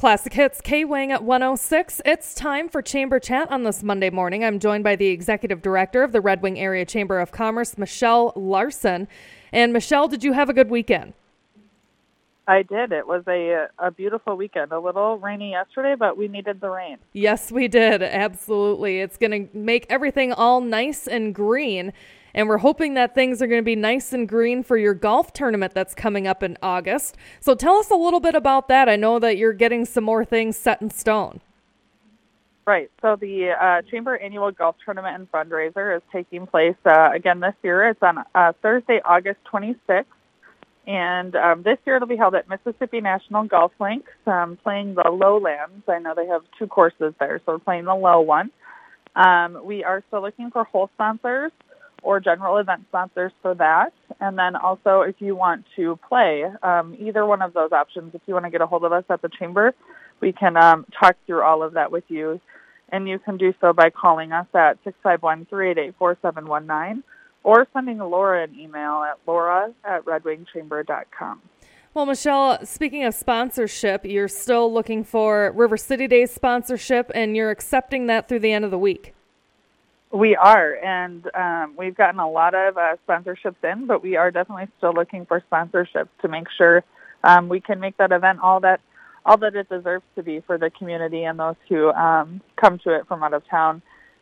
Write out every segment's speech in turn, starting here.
Classic Hits, K-Wing at 106. It's time for Chamber Chat on this Monday morning. I'm joined by the Executive Director of the Red Wing Area Chamber of Commerce, Michelle Larson. And Michelle, did you have a good weekend? I did. It was a beautiful weekend. A little rainy yesterday, but we needed the rain. Yes, we did. Absolutely. It's going to make everything all nice and green. And we're hoping that things are going to be nice and green for your golf tournament that's coming up in August. So tell us a little bit about that. I know that you're getting some more things set in stone. Right. So the Chamber Annual Golf Tournament and Fundraiser is taking place again this year. It's on Thursday, August 26th. And this year it'll be held at Mississippi National Golf Links, playing the Lowlands. I know they have two courses there, so we're playing the low one. We are still looking for hole sponsors or general event sponsors for that. And then also if you want to play either one of those options, if you want to get a hold of us at the Chamber, we can talk through all of that with you. And you can do so by calling us at 651-388-4719 or sending Laura an email at laura@redwingchamber.com. Well, Michelle, speaking of sponsorship, you're still looking for River City Days sponsorship, and you're accepting that through the end of the week. We are, and we've gotten a lot of sponsorships in, but we are definitely still looking for sponsorships to make sure we can make that event all that it deserves to be for the community and those who come to it from out of town.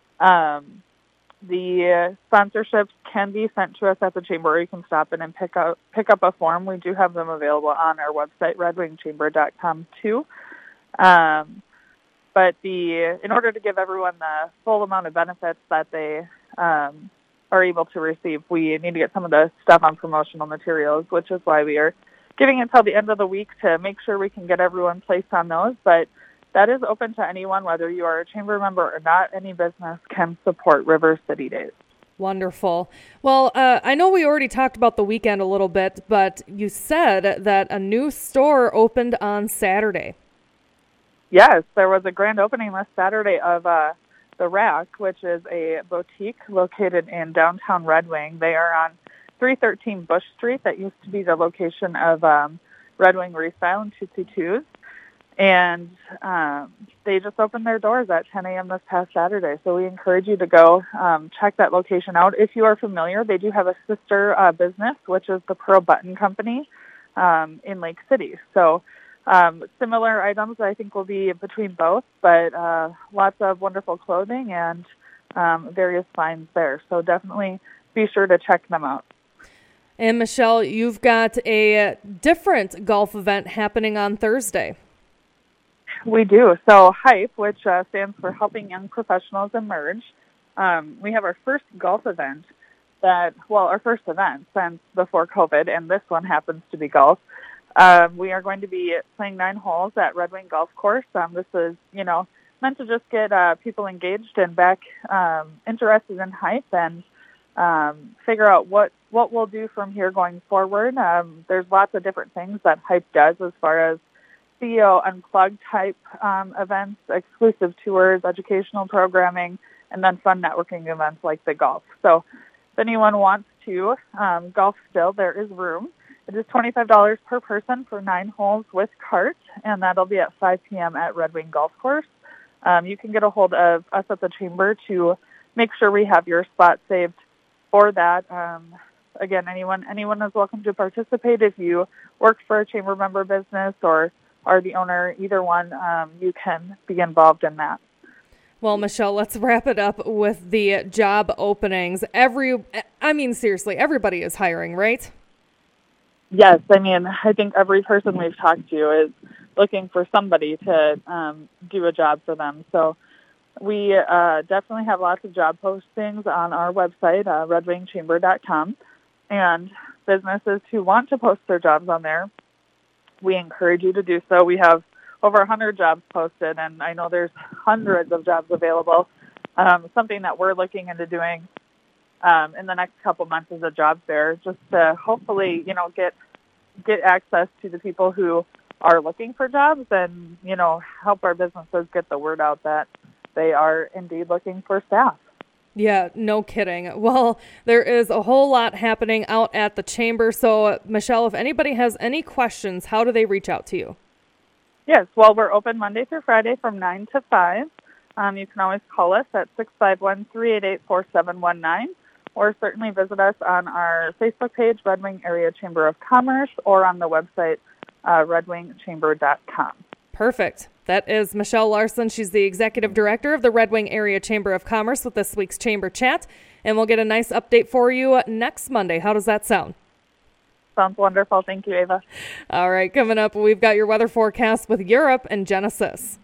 The sponsorships can be sent to us at the Chamber, or you can stop in and pick up a form. We do have them available on our website, redwingchamber.com, too. But in order to give everyone the full amount of benefits that they are able to receive, we need to get some of the stuff on promotional materials, which is why we are giving it till the end of the week to make sure we can get everyone placed on those. But that is open to anyone, whether you are a Chamber member or not. Any business can support River City Days. Wonderful. Well, I know we already talked about the weekend a little bit, but you said that a new store opened on Saturday. Yes, there was a grand opening last Saturday of The Rack, which is a boutique located in downtown Red Wing. They are on 313 Bush Street. That used to be the location of Red Wing Restyle and Tootsie Two's. And they just opened their doors at 10 a.m. this past Saturday. So we encourage you to go check that location out. If you are familiar, they do have a sister business, which is the Pearl Button Company in Lake City. So similar items, I think, will be between both, but lots of wonderful clothing and various finds there. So definitely be sure to check them out. And Michelle, you've got a different golf event happening on Thursday. We do. So HYPE, which stands for Helping Young Professionals Emerge, we have our first golf event our first event since before COVID, and this one happens to be golf. We are going to be playing 9 holes at Red Wing Golf Course. This is, meant to just get people engaged and back interested in HYPE and figure out what we'll do from here going forward. There's lots of different things that HYPE does as far as CEO Unplugged type events, exclusive tours, educational programming, and then fun networking events like the golf. So if anyone wants to golf still, there is room. It is $25 per person for 9 holes with cart, and that'll be at 5 p.m. at Red Wing Golf Course. You can get a hold of us at the Chamber to make sure we have your spot saved for that. Again, anyone is welcome to participate. If you work for a Chamber member business or are the owner, either one, you can be involved in that. Well, Michelle, let's wrap it up with the job openings. Seriously, everybody is hiring, right? Yes. I think every person we've talked to is looking for somebody to do a job for them. So we definitely have lots of job postings on our website, redwingchamber.com. And businesses who want to post their jobs on there, we encourage you to do so. We have over 100 jobs posted, and I know there's hundreds of jobs available. Something that we're looking into doing in the next couple months is a job fair, just to hopefully, get access to the people who are looking for jobs and, help our businesses get the word out that they are indeed looking for staff. Yeah, no kidding. Well, there is a whole lot happening out at the Chamber. So, Michelle, if anybody has any questions, how do they reach out to you? Yes, well, we're open Monday through Friday from 9 to 5. You can always call us at 651-388-4719, or certainly visit us on our Facebook page, Red Wing Area Chamber of Commerce, or on the website, redwingchamber.com. Perfect. That is Michelle Larson. She's the Executive Director of the Red Wing Area Chamber of Commerce with this week's Chamber Chat, and we'll get a nice update for you next Monday. How does that sound? Sounds wonderful. Thank you, Ava. All right, coming up, we've got your weather forecast with Europe and Genesis.